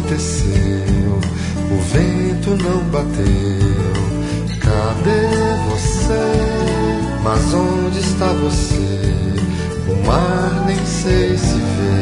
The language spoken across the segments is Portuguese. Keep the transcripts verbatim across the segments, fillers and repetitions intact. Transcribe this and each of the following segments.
aconteceu? O vento não bateu. Cadê você? Mas onde está você? O mar nem sei se vê.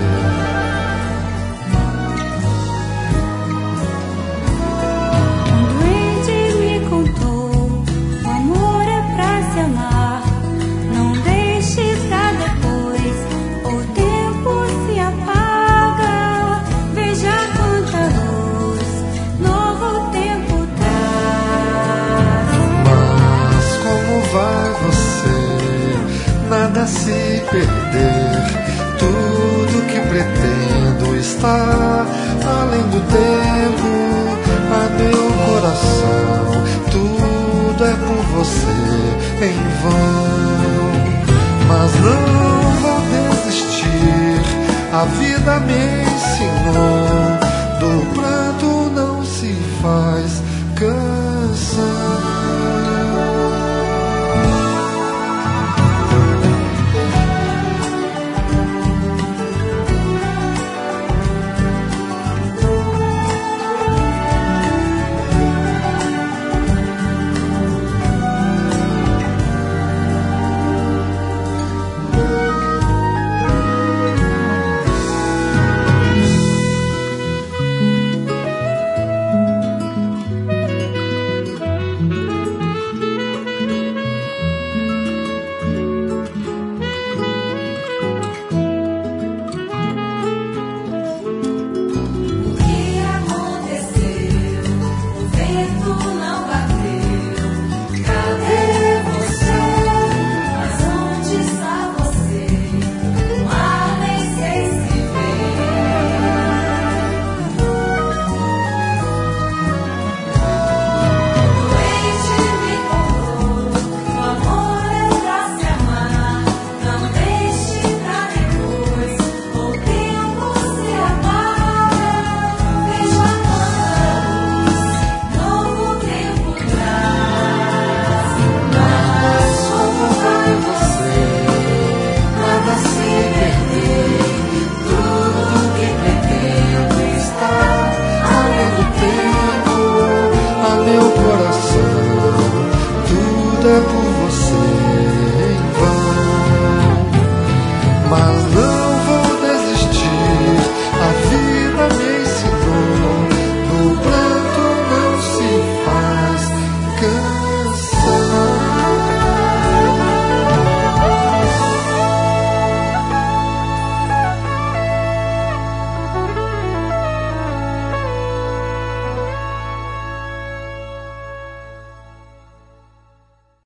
Se perder, tudo que pretendo está além do tempo. A meu coração, tudo é por você em vão. Mas não vou desistir, a vida me ensinou